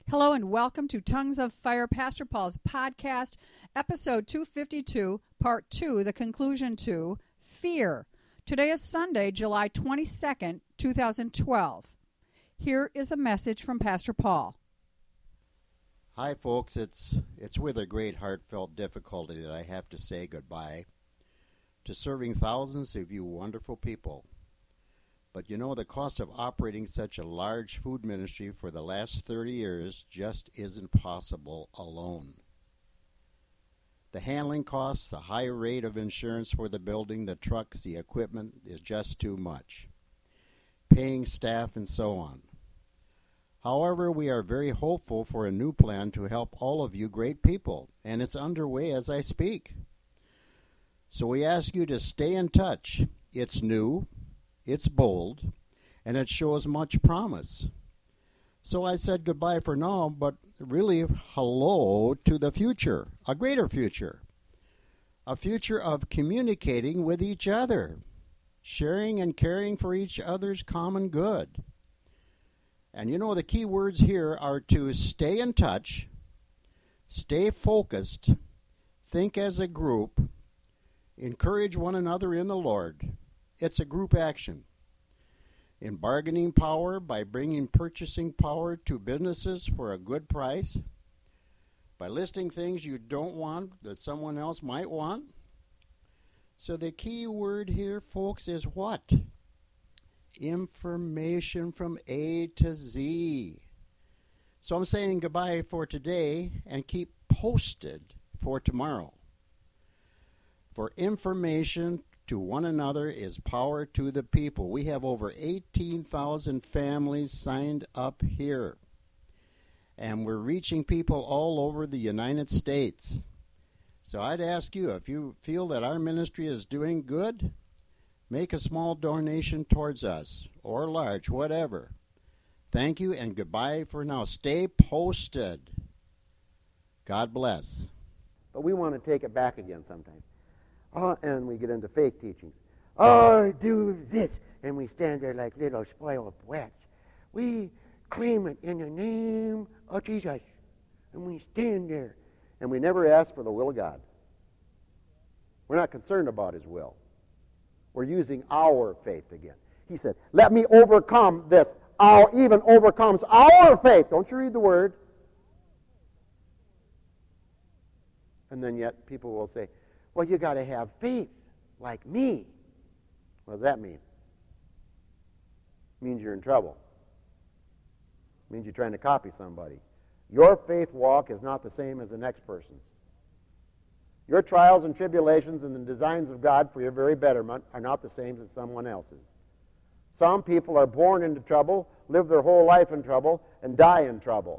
Hello and welcome to Tongues of Fire, Pastor Paul's podcast, episode 252, part 2, the conclusion to Fear. Today is Sunday, July 22nd, 2012. Here is a message from Pastor Paul. Hi, folks. It's with a great heartfelt difficulty that I have to say goodbye to serving thousands of you wonderful people. But you know, the cost of operating such a large food ministry for the last 30 years just isn't possible alone. The handling costs, the high rate of insurance for the building, the trucks, the equipment is just too much. Paying staff and so on. However, we are very hopeful for a new plan to help all of you great people, and it's underway as I speak. So we ask you to stay in touch. It's new. It's bold, and it shows much promise. So I said goodbye for now, but really hello to the future, a greater future. A future of communicating with each other, sharing and caring for each other's common good. And you know, the key words here are to stay in touch, stay focused, think as a group, encourage one another in the Lord. It's a group action. In bargaining power, by bringing purchasing power to businesses for a good price, by listing things you don't want that someone else might want. So the key word here, folks, is what? Information from A to Z. So I'm saying goodbye for today and keep posted for tomorrow. For information to one another is power to the people. We have over 18,000 families signed up here. And we're reaching people all over the United States. So I'd ask you, if you feel that our ministry is doing good, make a small donation towards us, or large, whatever. Thank you and goodbye for now. Stay posted. God bless. But we want to take it back again sometimes. And we get into faith teachings. Oh, do this. And we stand there like little spoiled brats. We claim it in the name of Jesus. And we stand there. And we never ask for the will of God. We're not concerned about His will. We're using our faith again. He said, let me overcome this. Our even overcomes our faith. Don't you read the word? And then yet people will say, well, you got to have faith like me. What does that mean? It means you're in trouble. It means you're trying to copy somebody. Your faith walk is not the same as the next person's. Your trials and tribulations and the designs of God for your very betterment are not the same as someone else's. Some people are born into trouble, live their whole life in trouble, and die in trouble.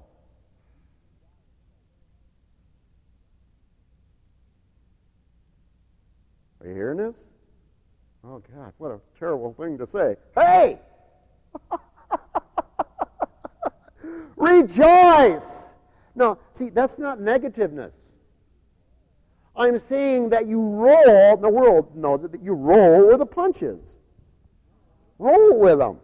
Are you hearing this? Oh, God, what a terrible thing to say. Hey! Rejoice! No, see, that's not negativeness. I'm saying that you roll, the world knows it, that you roll with the punches. Roll with them.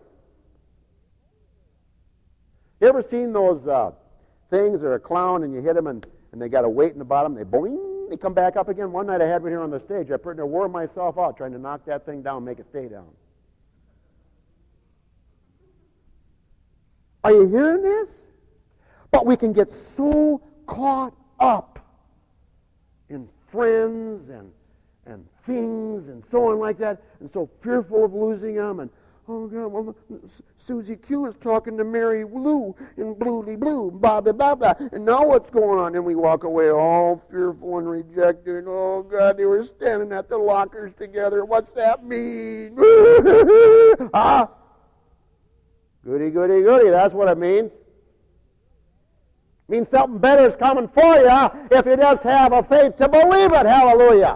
You ever seen those things that are a clown and you hit them and they got a weight in the bottom, they boing, they come back up again? One night I had one here on the stage. I pretty near wore myself out trying to knock that thing down, make it stay down. Are you hearing this? But we can get so caught up in friends and things and so on like that, and so fearful of losing them, and oh God, well, Susie Q is talking to Mary Lou and Bluey Blue, blah, blah, blah, blah. And now what's going on? And we walk away all fearful and rejected. Oh God, they were standing at the lockers together. What's that mean? Ah, goody, goody, goody. That's what it means. It means something better is coming for you if you just have a faith to believe it. Hallelujah.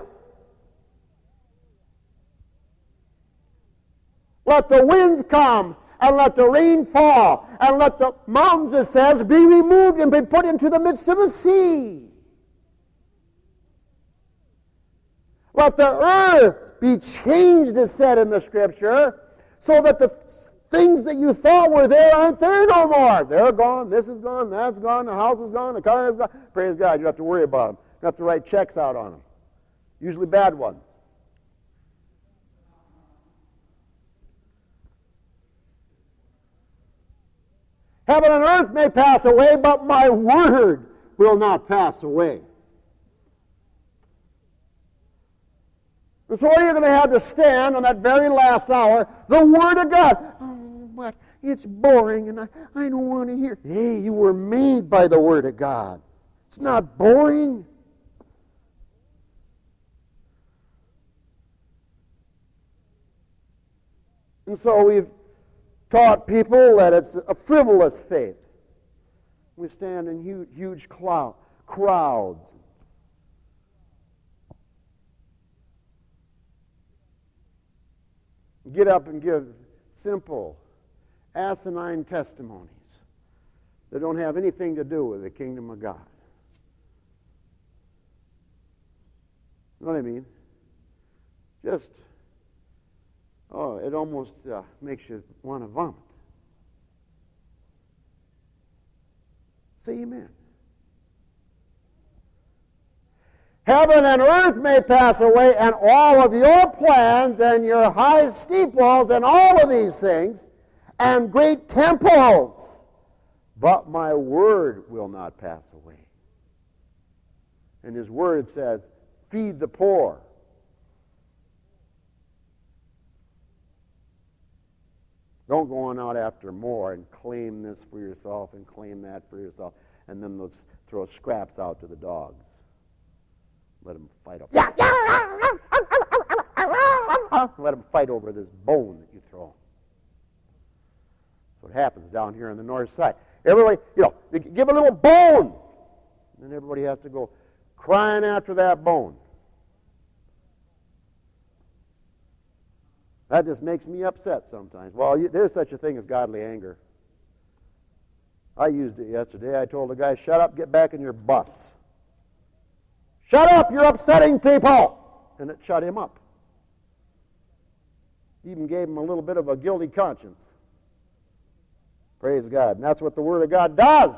Let the winds come, and let the rain fall, and let the mountains, it says, be removed and be put into the midst of the sea. Let the earth be changed, as said in the Scripture, so that the things that you thought were there aren't there no more. They're gone. This is gone. That's gone. The house is gone. The car is gone. Praise God. You don't have to worry about them. You don't have to write checks out on them. Usually bad ones. Heaven and earth may pass away, but my word will not pass away. And so what are you going to have to stand on that very last hour? The Word of God. Oh, but it's boring and I don't want to hear. Hey, you were made by the Word of God. It's not boring. And so we've taught people that it's a frivolous faith. We stand in huge crowds. Get up and give simple, asinine testimonies that don't have anything to do with the kingdom of God. You know what I mean? Just, it almost makes you want to vomit. Say amen. Heaven and earth may pass away, and all of your plans and your high steeples and all of these things, and great temples, but my word will not pass away. And his word says, feed the poor. Don't go on out after more and claim this for yourself and claim that for yourself, and then throw scraps out to the dogs. Let them fight over. Let them fight over this bone that you throw. That's what happens down here on the north side. Everybody, they give a little bone, and everybody has to go crying after that bone. That just makes me upset sometimes. Well, there's such a thing as godly anger. I used it yesterday. I told the guy, shut up, get back in your bus. Shut up, you're upsetting people! And it shut him up. Even gave him a little bit of a guilty conscience. Praise God. And that's what the Word of God does.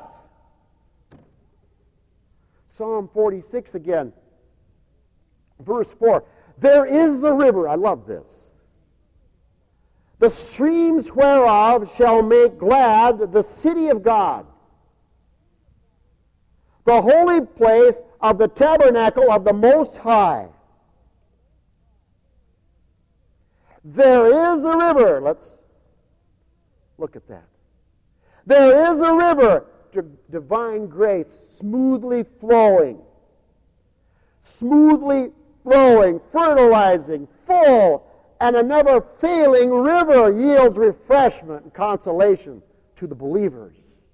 Psalm 46 again, verse 4. There is the river, I love this. The streams whereof shall make glad the city of God, the holy place of the tabernacle of the Most High. There is a river. Let's look at that. There is a river, divine grace, smoothly flowing, fertilizing, full, and a never-failing river yields refreshment and consolation to the believers.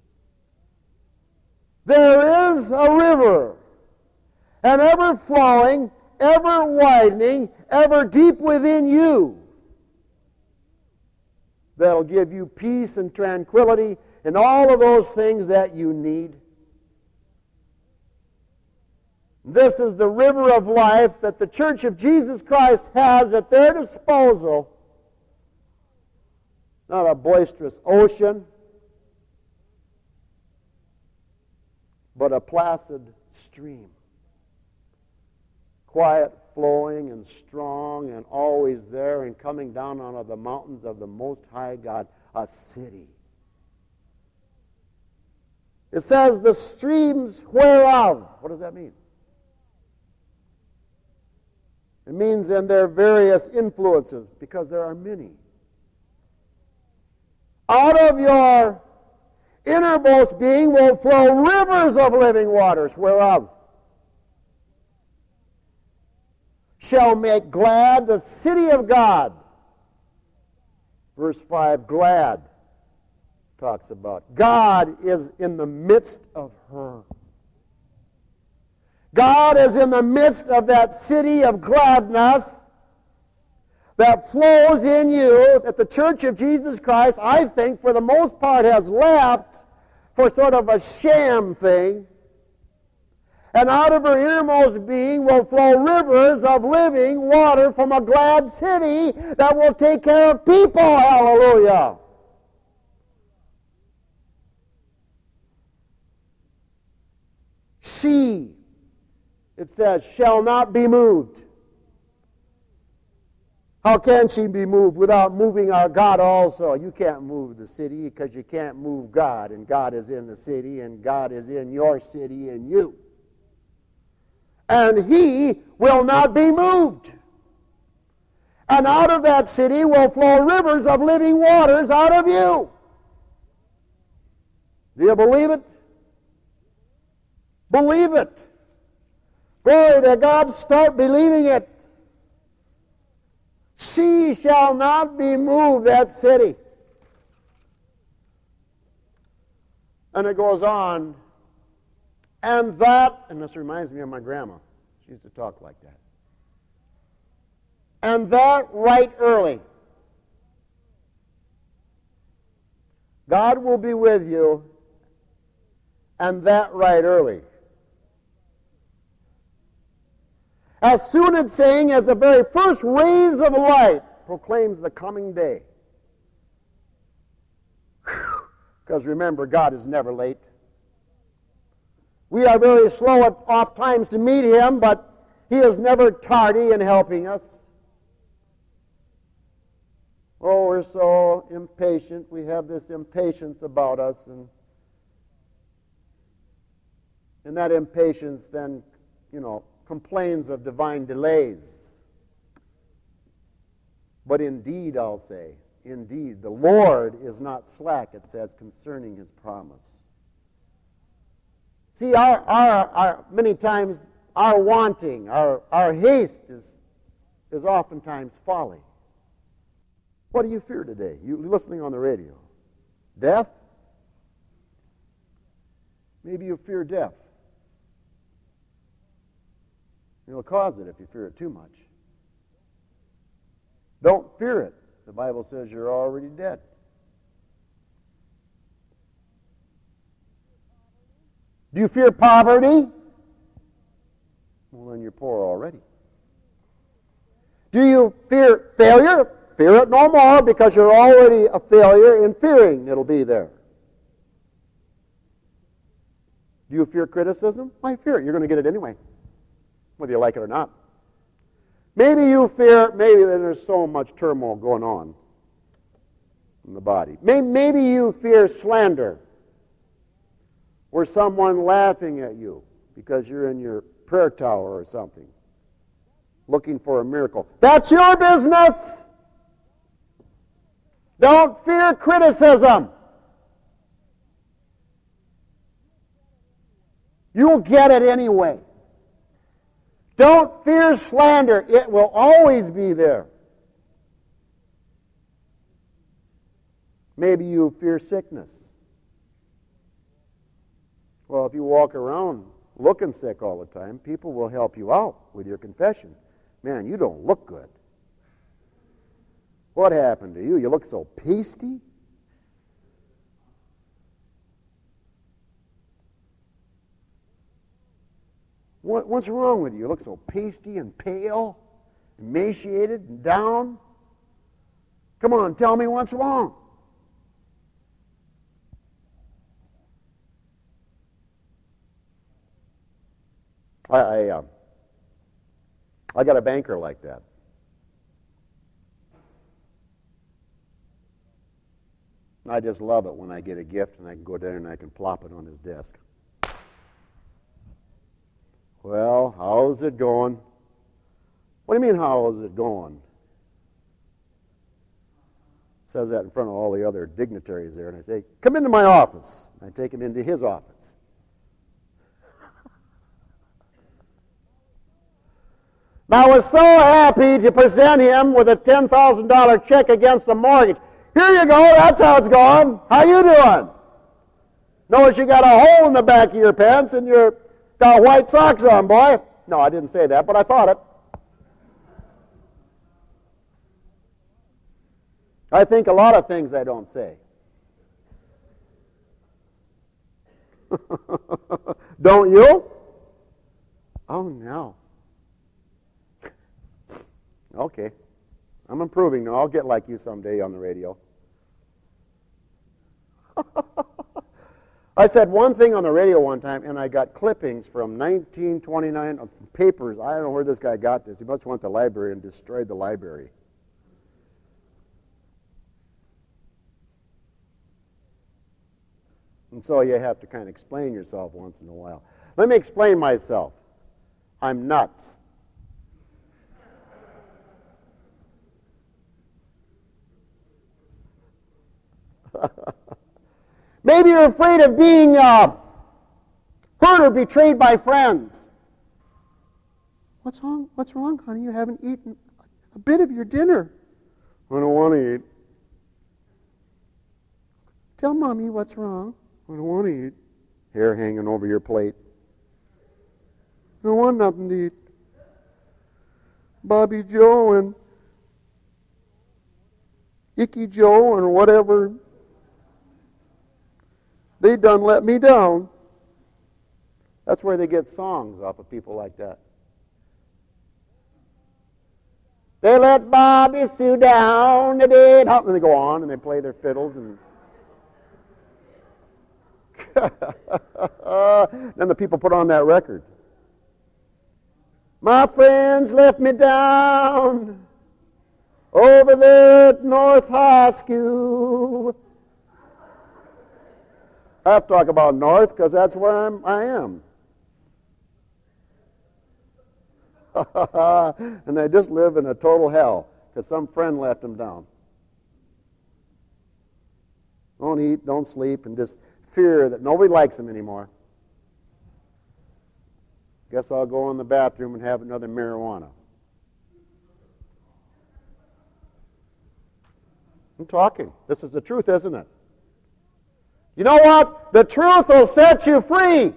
There is a river, an ever-flowing, ever-widening, ever deep within you, that'll give you peace and tranquility and all of those things that you need. This is the river of life that the Church of Jesus Christ has at their disposal. Not a boisterous ocean, but a placid stream. Quiet, flowing, and strong, and always there, and coming down out of the mountains of the Most High God, a city. It says, the streams whereof. What does that mean? It means in their various influences, because there are many. Out of your innermost being will flow rivers of living waters, whereof shall make glad the city of God. Verse 5, glad, talks about God is in the midst of her. God is in the midst of that city of gladness that flows in you, that the Church of Jesus Christ, I think, for the most part, has left for sort of a sham thing. And out of her innermost being will flow rivers of living water from a glad city that will take care of people. Hallelujah. She, it says, shall not be moved. How can she be moved without moving our God also? You can't move the city because you can't move God, and God is in the city, and God is in your city and you. And he will not be moved. And out of that city will flow rivers of living waters out of you. Do you believe it? Believe it. Glory to God, start believing it. She shall not be moved, that city. And it goes on. And this reminds me of my grandma. She used to talk like that. And that right early. God will be with you, and that right early. As soon as saying, as the very first rays of light proclaims the coming day. Because remember, God is never late. We are very slow at oft times to meet him, but he is never tardy in helping us. Oh, we're so impatient. We have this impatience about us, and that impatience then, complains of divine delays. But indeed, I'll say, indeed, the Lord is not slack, it says, concerning his promise. See, our many times our wanting, our haste is oftentimes folly. What do you fear today? You listening on the radio? Death? Maybe you fear death. You'll cause it if you fear it too much. Don't fear it. The Bible says you're already dead. Do you fear poverty? Well, then you're poor already. Do you fear failure? Fear it no more, because you're already a failure in fearing it'll be there. Do you fear criticism? Why fear it? You're going to get it anyway, whether you like it or not. Maybe you fear, maybe there's so much turmoil going on in the body. Maybe you fear slander, or someone laughing at you because you're in your prayer tower or something, looking for a miracle. That's your business. Don't fear criticism. You'll get it anyway. Don't fear slander. It will always be there. Maybe you fear sickness. Well, if you walk around looking sick all the time, people will help you out with your confession. Man, you don't look good. What happened to you? You look so pasty. What's wrong with you? You look so pasty and pale, emaciated and down. Come on, tell me what's wrong. I got a banker like that. I just love it when I get a gift and I can go down and I can plop it on his desk. Well, how's it going? What do you mean, how is it going? Says that in front of all the other dignitaries there, and I say, come into my office. I take him into his office. Now, I was so happy to present him with a $10,000 check against the mortgage. Here you go, that's how it's going. How you doing? Notice you got a hole in the back of your pants and you're got white socks on, boy. No, I didn't say that, but I thought it. I think a lot of things I don't say. Don't you? Oh, no. Okay. I'm improving now. I'll get like you someday on the radio. I said one thing on the radio one time, and I got clippings from 1929 of papers. I don't know where this guy got this. He must have went to the library and destroyed the library. And so you have to kind of explain yourself once in a while. Let me explain myself. I'm nuts. Maybe you're afraid of being hurt or betrayed by friends. What's wrong? What's wrong, honey? You haven't eaten a bit of your dinner. I don't want to eat. Tell Mommy what's wrong. I don't want to eat. Hair hanging over your plate. I don't want nothing to eat. Bobby Joe and Icky Joe or whatever, they done let me down. That's where they get songs off of people like that. They let Bobby Sue down, they did. And they go on and they play their fiddles and then the people put on that record. My friends left me down over there at North High School. I have to talk about North because that's where I am. And they just live in a total hell because some friend left them down. Don't eat, don't sleep, and just fear that nobody likes them anymore. Guess I'll go in the bathroom and have another marijuana. I'm talking. This is the truth, isn't it? You know what? The truth will set you free.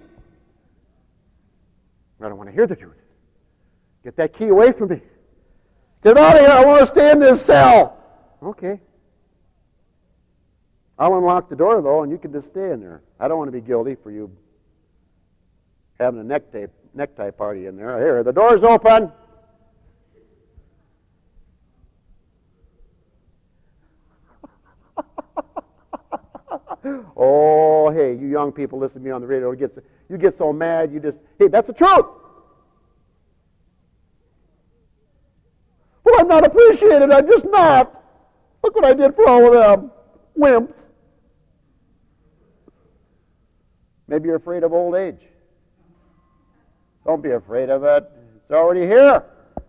I don't want to hear the truth. Get that key away from me. Get out of here. I want to stay in this cell. Okay. I'll unlock the door, though, and you can just stay in there. I don't want to be guilty for you having a necktie party in there. Here, the door's open. Oh, hey, you young people listen to me on the radio. You get so mad, hey, that's the truth. Well, I'm not appreciated. I'm just not. Look what I did for all of them. Wimps. Maybe you're afraid of old age. Don't be afraid of it. It's already here.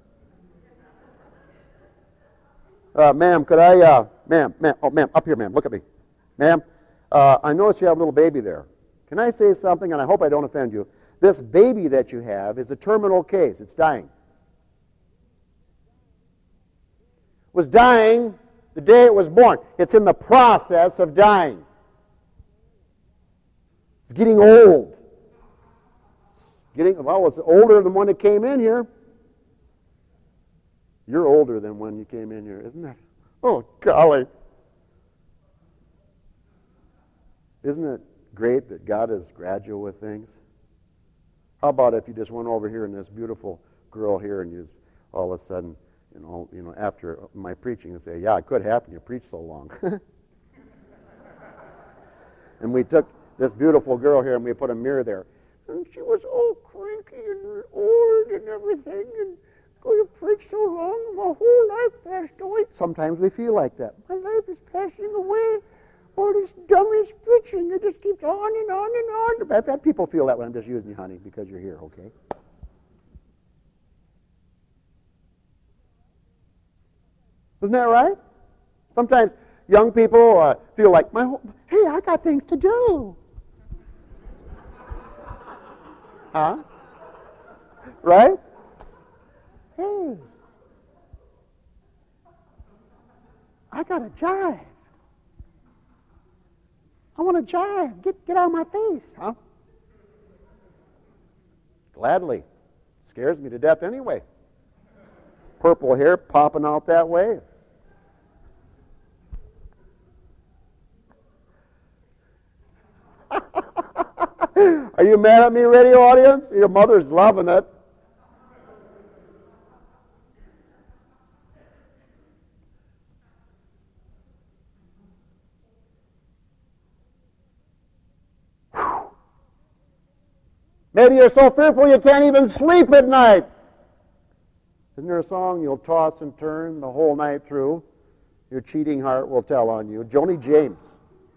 Ma'am, could I, ma'am, up here, ma'am, look at me. Ma'am, I notice you have a little baby there. Can I say something, and I hope I don't offend you? This baby that you have is a terminal case. It's dying. It was dying the day it was born. It's in the process of dying. It's getting old. It's older than when it came in here. You're older than when you came in here, isn't it? Oh, golly. Isn't it great that God is gradual with things? How about if you just went over here and this beautiful girl here and you just all of a sudden, after my preaching and say, yeah, it could happen, you preach so long. And we took this beautiful girl here and we put a mirror there. And she was all cranky and old and everything, and you preached so long, my whole life passed away. Sometimes we feel like that. My life is passing away. All this dumbass preaching, it just keeps on and on and on. I've had people feel that way. I'm just using you, honey, because you're here, okay? Isn't that right? Sometimes young people feel like, hey, I got things to do. Huh? Right? Hey, I got to jive. I want to jive. Get out of my face, huh? Gladly. Scares me to death anyway. Purple hair popping out that way. Are you mad at me, radio audience? Your mother's loving it. Maybe you're so fearful you can't even sleep at night. Isn't there a song, you'll toss and turn the whole night through? Your cheating heart will tell on you. Joni James.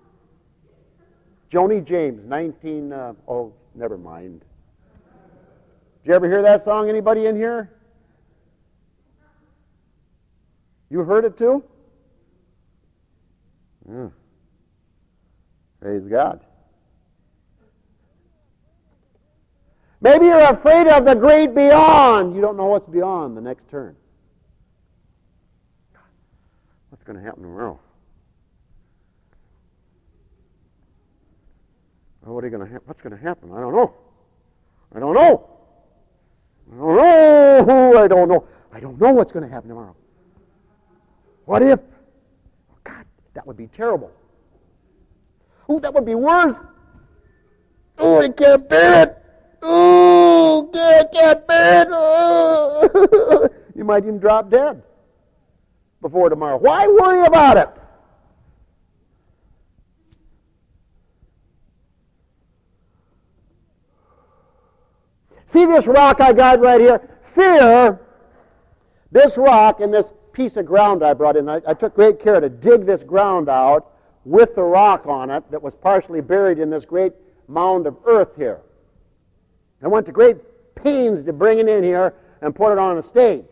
Joni James, never mind. Did you ever hear that song, anybody in here? You heard it too? Yeah. Praise God. Maybe you're afraid of the great beyond. You don't know what's beyond the next turn. What's going to happen tomorrow? What's going to happen? I don't know. I don't know. I don't know what's going to happen tomorrow. What if? Oh, God, that would be terrible. Oh, that would be worse. Oh, I can't bear it. Oh, I can't bear it. Oh. You might even drop dead before tomorrow. Why worry about it? See this rock I got right here? Fear, this rock and this piece of ground I brought in, I took great care to dig this ground out with the rock on it that was partially buried in this great mound of earth here. I went to great pains to bring it in here and put it on a stage.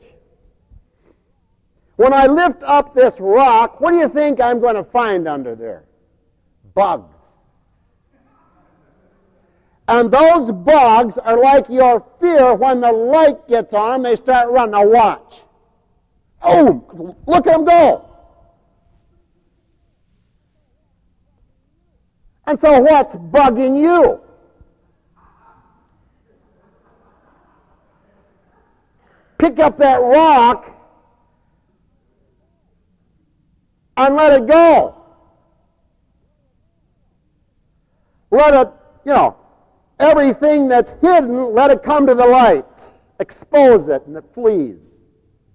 When I lift up this rock, what do you think I'm going to find under there? Bugs. And those bugs are like your fear. When the light gets on them, they start running. Now watch. Oh, look at them go. And so what's bugging you? Pick up that rock and let it go. Let it, everything that's hidden, let it come to the light. Expose it and it flees.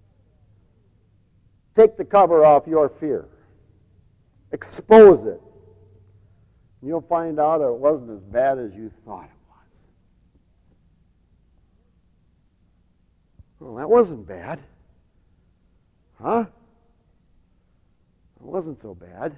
Take the cover off your fear. Expose it. You'll find out it wasn't as bad as you thought it was. Well, that wasn't bad. Huh? It wasn't so bad.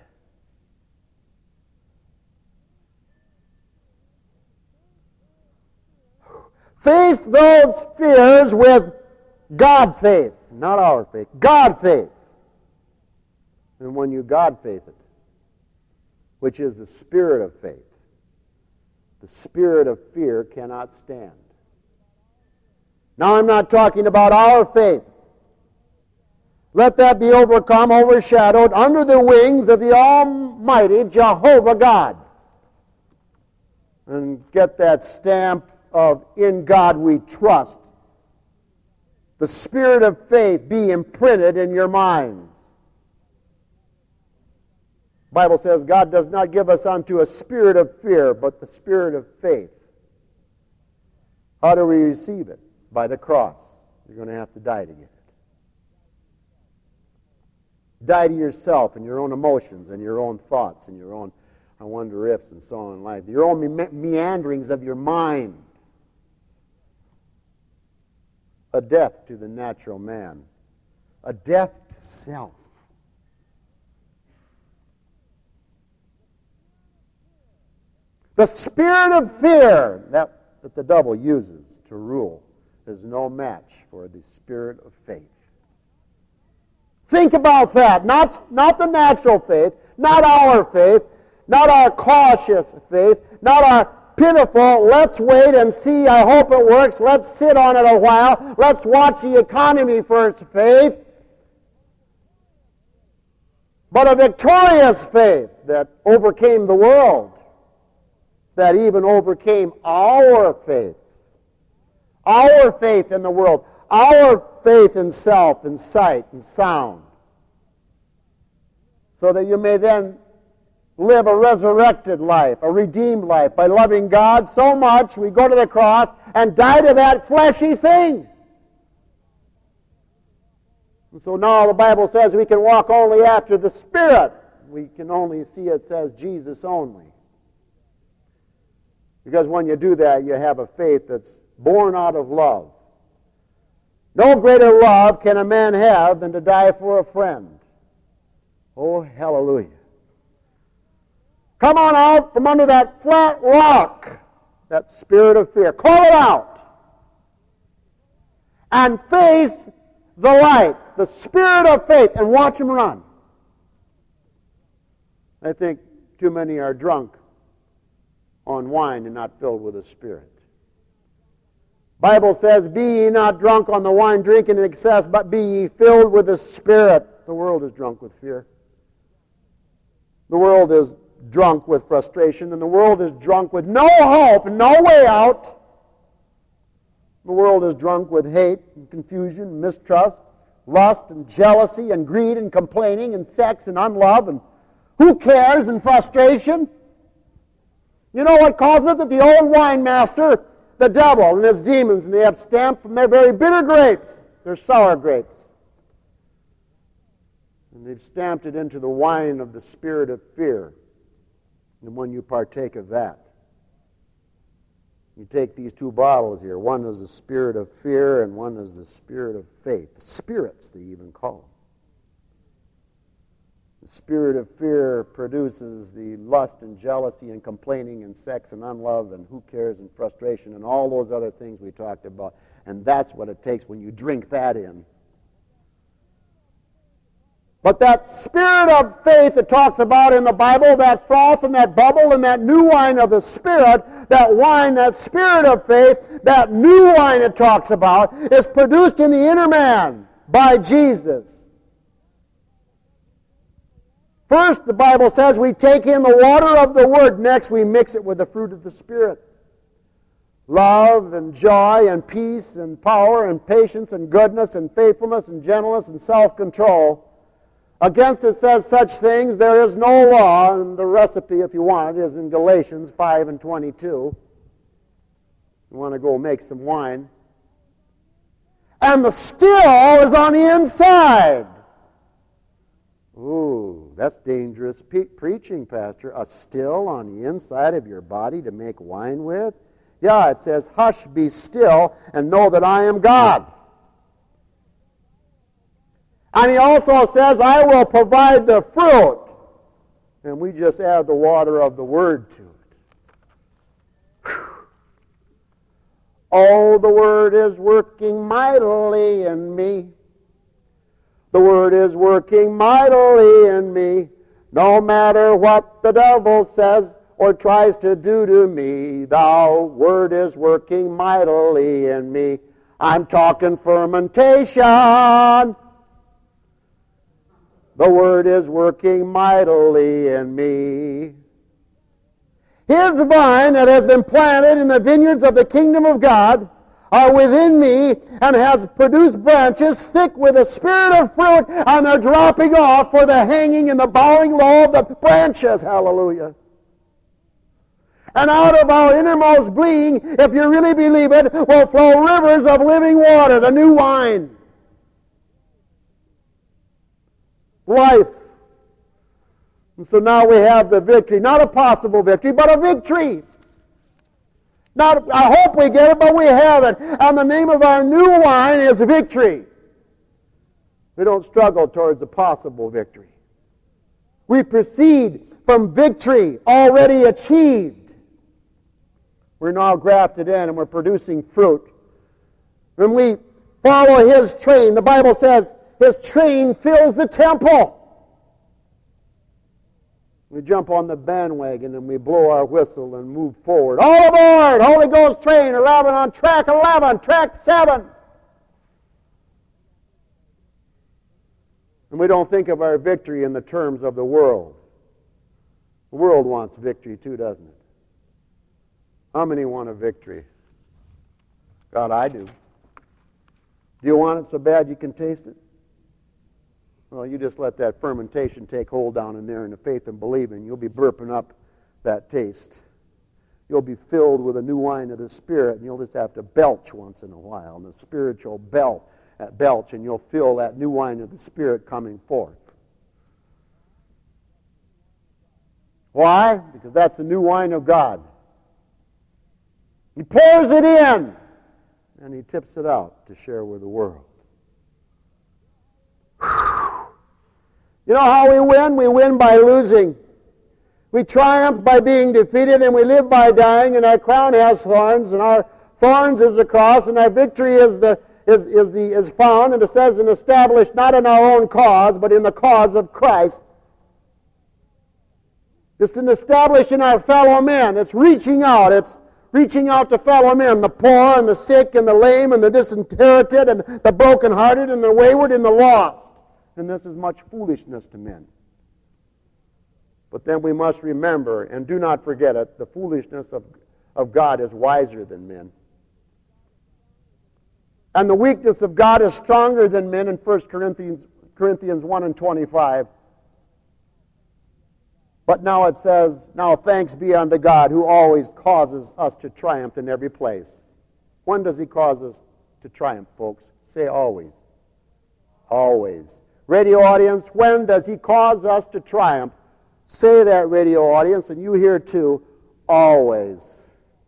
Face those fears with God faith, not our faith. God faith. And when you God faith it, which is the spirit of faith, the spirit of fear cannot stand. Now I'm not talking about our faith. Let that be overcome, overshadowed, under the wings of the Almighty Jehovah God. And get that stamp of in God we trust. The spirit of faith be imprinted in your minds. The Bible says God does not give us unto a spirit of fear, but the spirit of faith. How do we receive it? By the cross. You're going to have to die to get it. Die to yourself and your own emotions and your own thoughts and your own I wonder ifs and so on in life. Your own meanderings of your mind. A death to the natural man. A death to self. The spirit of fear that the devil uses to rule is no match for the spirit of faith. Think about that. Not the natural faith, not our faith, not our cautious faith, not our pitiful, let's wait and see, I hope it works, let's sit on it a while, let's watch the economy for its faith. But a victorious faith that overcame the world, that even overcame our faith in the world, our faith in self, in sight, and sound, so that you may then live a resurrected life, a redeemed life, by loving God so much we go to the cross and die to that fleshy thing. And so now the Bible says we can walk only after the Spirit. We can only see it says Jesus only. Because when you do that, you have a faith that's born out of love. No greater love can a man have than to die for a friend. Oh, hallelujah. Come on out from under that flat rock, that spirit of fear. Call it out. And face the light, the spirit of faith, and watch him run. I think too many are drunk on wine and not filled with the Spirit. Bible says, "Be ye not drunk on the wine drinking in excess, but be ye filled with the Spirit." The world is drunk with fear. The world is drunk with frustration, and the world is drunk with no hope, no way out. The world is drunk with hate and confusion, mistrust, lust and jealousy and greed and complaining and sex and unlove and who cares and frustration. You know what causes it? That the old wine master, the devil and his demons, and they have stamped from their very bitter grapes, their sour grapes. And they've stamped it into the wine of the spirit of fear. And when you partake of that, you take these two bottles here. One is the spirit of fear and one is the spirit of faith. The spirits, they even call them. The spirit of fear produces the lust and jealousy and complaining and sex and unlove and who cares and frustration and all those other things we talked about. And that's what it takes when you drink that in. But that spirit of faith that talks about in the Bible, that froth and that bubble and that new wine of the Spirit, that wine, that spirit of faith, that new wine it talks about, is produced in the inner man by Jesus. First, the Bible says we take in the water of the Word. Next, we mix it with the fruit of the Spirit. Love and joy and peace and power and patience and goodness and faithfulness and gentleness and self-control. Against it says such things, there is no law, and the recipe, if you want it, is in Galatians 5 and 22. You want to go make some wine. And the still is on the inside. Ooh, that's dangerous preaching, Pastor. A still on the inside of your body to make wine with? Yeah, it says, "Hush, be still, and know that I am God." And he also says, "I will provide the fruit." And we just add the water of the Word to it. Whew. Oh, the Word is working mightily in me. The Word is working mightily in me. No matter what the devil says or tries to do to me, the Word is working mightily in me. I'm talking fermentation. The Word is working mightily in me. His vine that has been planted in the vineyards of the kingdom of God are within me and has produced branches thick with the spirit of fruit, and they're dropping off for the hanging and the bowing low of the branches. Hallelujah. And out of our innermost being, if you really believe it, will flow rivers of living water, the new wine. Life. And so now we have the victory. Not a possible victory, but a victory. Not, I hope we get it, but we have it. And the name of our new wine is victory. We don't struggle towards a possible victory. We proceed from victory already achieved. We're now grafted in and we're producing fruit. When we follow His train, the Bible says, His train fills the temple. We jump on the bandwagon and we blow our whistle and move forward. All aboard! Holy Ghost train 11 on track 11, track 7. And we don't think of our victory in the terms of the world. The world wants victory too, doesn't it? How many want a victory? God, I do. Do you want it so bad you can taste it? Well, you just let that fermentation take hold down in there in the faith and believing. You'll be burping up that taste. You'll be filled with a new wine of the Spirit, and you'll just have to belch once in a while. And the spiritual belch, and you'll feel that new wine of the Spirit coming forth. Why? Because that's the new wine of God. He pours it in, and he tips it out to share with the world. You know how we win? We win by losing. We triumph by being defeated, and we live by dying, and our crown has thorns, and our thorns is the cross, and our victory is found, and it says, and established not in our own cause, but in the cause of Christ. It's an established in our fellow men. It's reaching out. It's reaching out to fellow men, the poor and the sick and the lame and the disinherited and the brokenhearted and the wayward and the lost. And this is much foolishness to men. But then we must remember, and do not forget it, the foolishness of God is wiser than men. And the weakness of God is stronger than men in 1 Corinthians 1 and 25. But now it says, now thanks be unto God who always causes us to triumph in every place. When does he cause us to triumph, folks? Say always. Always. Radio audience, when does he cause us to triumph? Say that, radio audience, and you hear too. Always.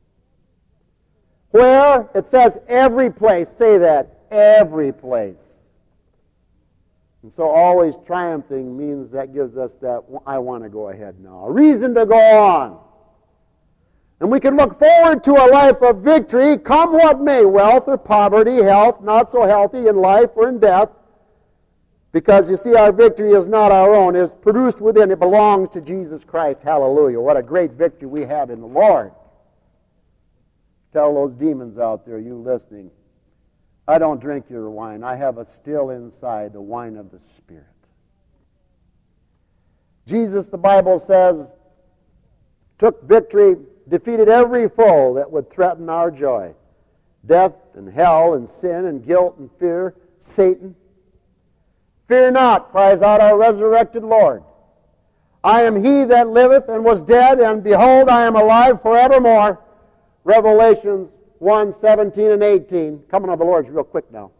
Where? It says every place. Say that. Every place. And so always triumphing means that gives us that, I want to go ahead now. A reason to go on. And we can look forward to a life of victory, come what may, wealth or poverty, health, not so healthy in life or in death. Because you see, our victory is not our own. It's produced within. It belongs to Jesus Christ. Hallelujah. What a great victory we have in the Lord. Tell those demons out there, you listening, I don't drink your wine. I have a still inside, the wine of the Spirit. Jesus, the Bible says, took victory, defeated every foe that would threaten our joy. Death and hell and sin and guilt and fear, Satan. Fear not, cries out our resurrected Lord. I am he that liveth and was dead, and behold, I am alive forevermore. Revelations 1, 17 and 18. Coming on the Lord's real quick now.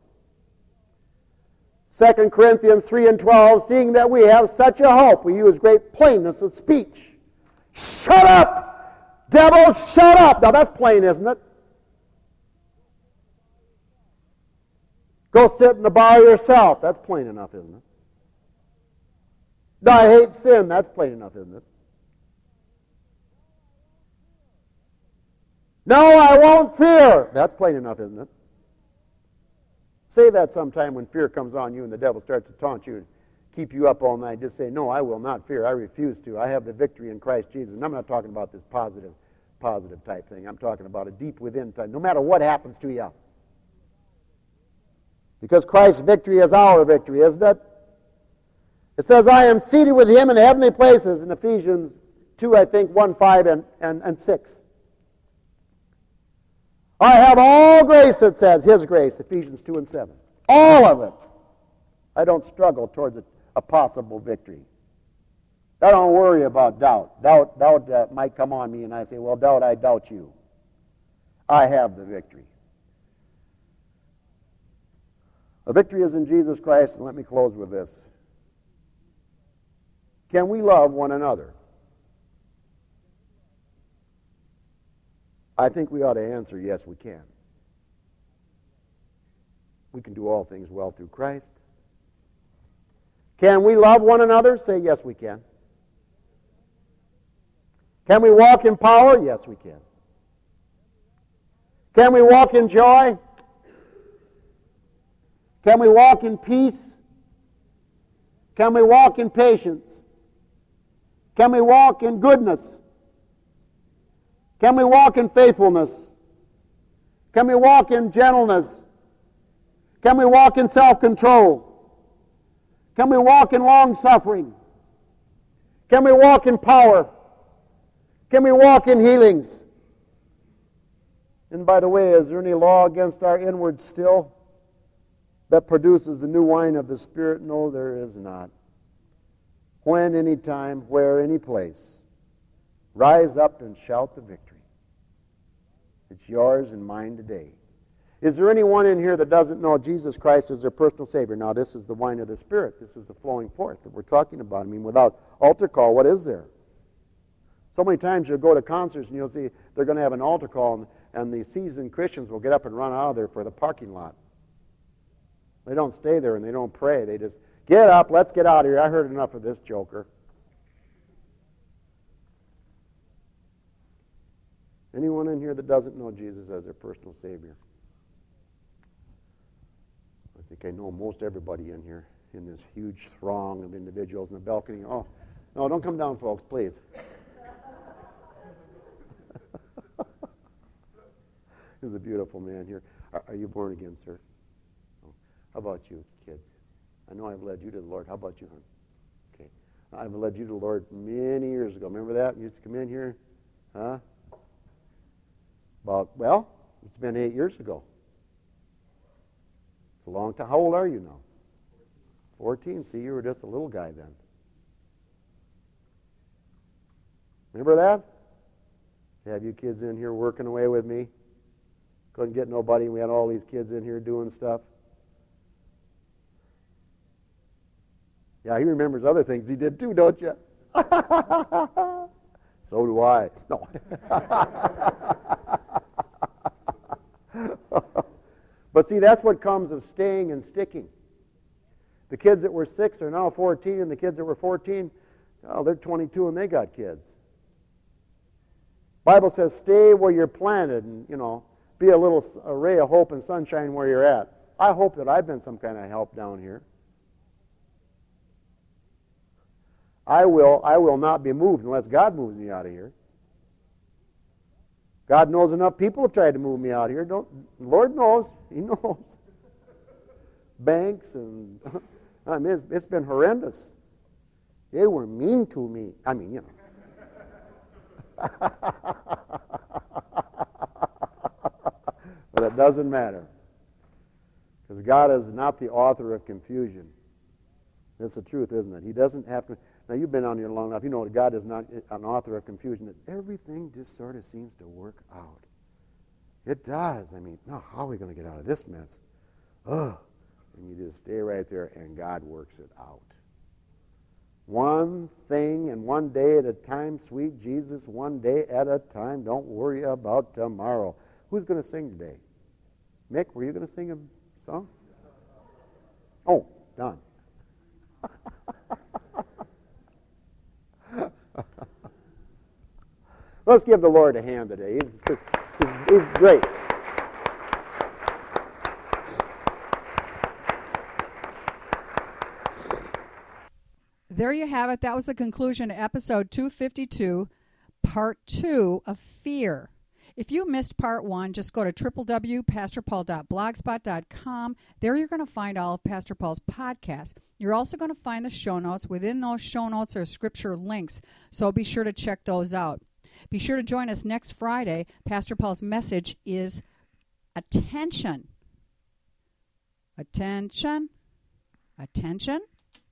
2 Corinthians 3 and 12. Seeing that we have such a hope, we use great plainness of speech. Shut up! Devil, shut up! Now that's plain, isn't it? Go sit in the bar yourself. That's plain enough, isn't it? I hate sin. That's plain enough, isn't it? No, I won't fear. That's plain enough, isn't it? Say that sometime when fear comes on you and the devil starts to taunt you and keep you up all night. Just say, no, I will not fear. I refuse to. I have the victory in Christ Jesus. And I'm not talking about this positive type thing. I'm talking about a deep within type. No matter what happens to you. Because Christ's victory is our victory, isn't it? It says, I am seated with him in heavenly places in Ephesians 2, I think, 1, 5, and 6. I have all grace, it says, his grace, Ephesians 2 and 7. All of it. I don't struggle towards a possible victory. I don't worry about doubt. Doubt might come on me, and I say, well, doubt, I doubt you. I have the victory. The victory is in Jesus Christ, and let me close with this. Can we love one another? I think we ought to answer, yes, we can. We can do all things well through Christ. Can we love one another? Say, yes, we can. Can we walk in power? Yes, we can. Can we walk in joy? Can we walk in peace? Can we walk in patience? Can we walk in goodness? Can we walk in faithfulness? Can we walk in gentleness? Can we walk in self-control? Can we walk in long-suffering? Can we walk in power? Can we walk in healings? And by the way, is there any law against our inward still that produces the new wine of the Spirit? No, there is not. When, any time, where, any place, rise up and shout the victory. It's yours and mine today. Is there anyone in here that doesn't know Jesus Christ as their personal Savior? Now, this is the wine of the Spirit. This is the flowing forth that we're talking about. I mean, without altar call, what is there? So many times you'll go to concerts and you'll see they're going to have an altar call, and the seasoned Christians will get up and run out of there for the parking lot. They don't stay there and they don't pray. They just, get up, let's get out of here. I heard enough of this joker. Anyone in here that doesn't know Jesus as their personal Savior? I think I know most everybody in here, in this huge throng of individuals in the balcony. Oh, no, don't come down, folks, please. There's a beautiful man here. Are you born again, sir? Oh. How about you, kids? I know I've led you to the Lord. How about you, hon? Okay. I've led you to the Lord many years ago. Remember that? You used to come in here? Huh? Well, it's been 8 years ago. It's a long time. How old are you now? 14. See, you were just a little guy then. Remember that? To have you kids in here working away with me. Couldn't get nobody. We had all these kids in here doing stuff. Yeah, he remembers other things he did too, don't you? So do I. No. But see, that's what comes of staying and sticking. The kids that were 6 are now 14, and the kids that were 14, oh, they're 22 and they got kids. Bible says stay where you're planted and, be a little ray of hope and sunshine where you're at. I hope that I've been some kind of help down here. I will not be moved unless God moves me out of here. God knows enough people have tried to move me out here. Lord knows. He knows. Banks and it's been horrendous. They were mean to me. But it doesn't matter. Because God is not the author of confusion. That's the truth, isn't it? He doesn't have to. Now, you've been on here long enough. You know that God is not an author of confusion. That everything just sort of seems to work out. It does. Now how are we going to get out of this mess? And you just stay right there, and God works it out. One thing and one day at a time, sweet Jesus, one day at a time. Don't worry about tomorrow. Who's going to sing today? Mick, were you going to sing a song? Oh, Don. Let's give the Lord a hand today. He's great. There you have it. That was the conclusion to episode 252, part 2 of Fear. If you missed part 1, just go to www.pastorpaul.blogspot.com. There you're going to find all of Pastor Paul's podcasts. You're also going to find the show notes. Within those show notes are scripture links, so be sure to check those out. Be sure to join us next Friday. Pastor Paul's message is attention. Attention. Attention.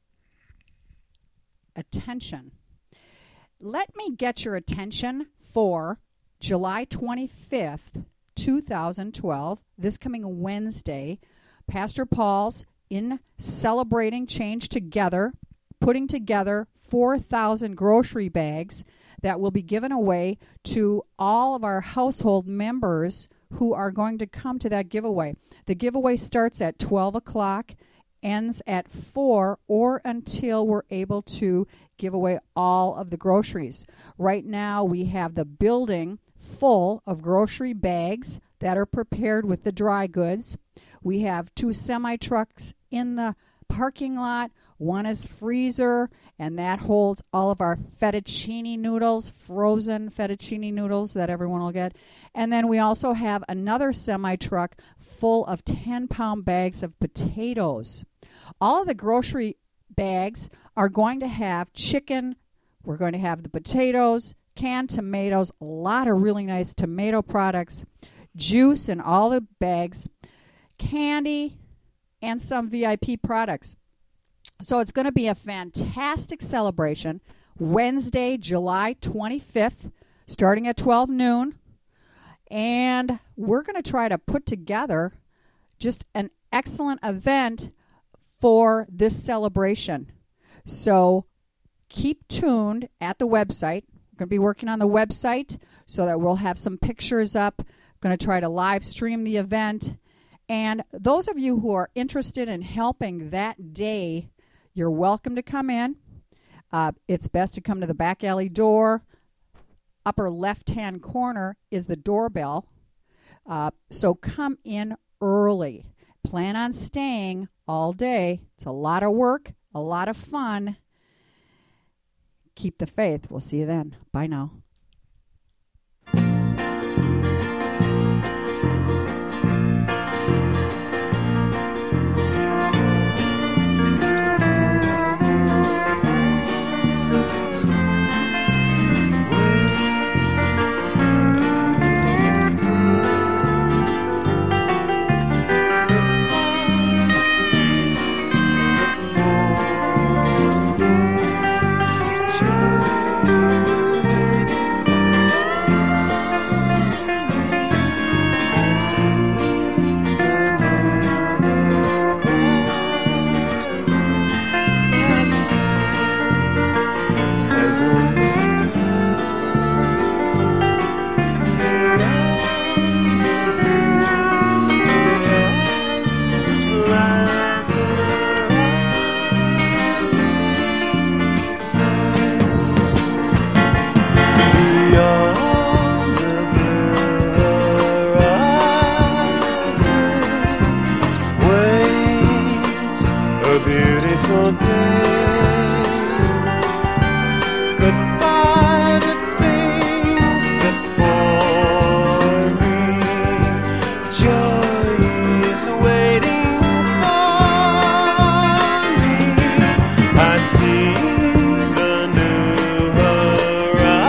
Attention. Let me get your attention for July 25th, 2012, this coming Wednesday. Pastor Paul's in celebrating Change Together, putting together 4,000 grocery bags that will be given away to all of our household members who are going to come to that giveaway. The giveaway starts at 12 o'clock, ends at 4, or until we're able to give away all of the groceries. Right now we have the building full of grocery bags that are prepared with the dry goods. We have 2 semi-trucks in the parking lot. One is freezer, and that holds all of our fettuccine noodles, frozen fettuccine noodles that everyone will get. And then we also have another semi-truck full of 10-pound bags of potatoes. All of the grocery bags are going to have chicken. We're going to have the potatoes, canned tomatoes, a lot of really nice tomato products, juice in all the bags, candy, and some VIP products. So it's going to be a fantastic celebration. Wednesday, July 25th, starting at 12 noon. And we're going to try to put together just an excellent event for this celebration. So keep tuned at the website. We're going to be working on the website so that we'll have some pictures up Going to try to live stream the event. And those of you who are interested in helping that day, you're welcome to come in. It's best to come to the back alley door. Upper left-hand corner is the doorbell. So come in early. Plan on staying all day. It's a lot of work, a lot of fun. Keep the faith. We'll see you then. Bye now.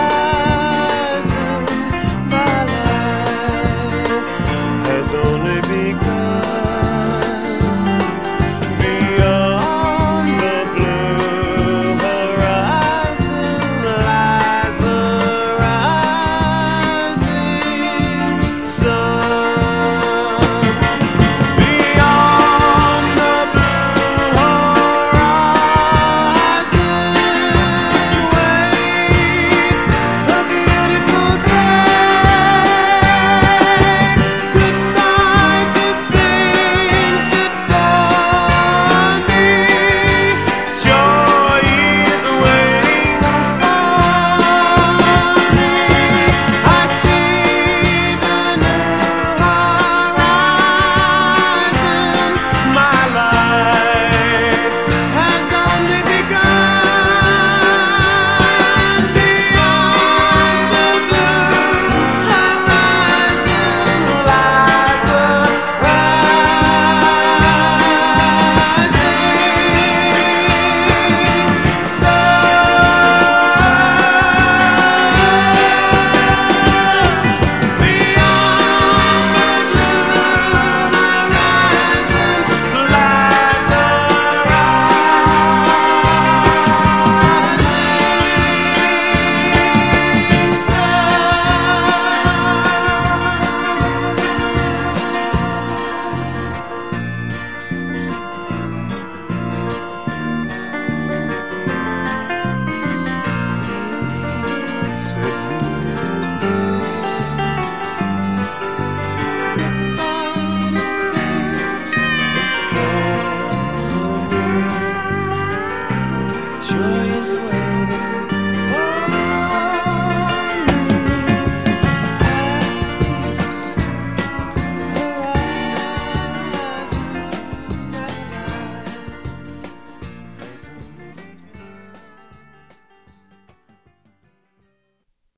Only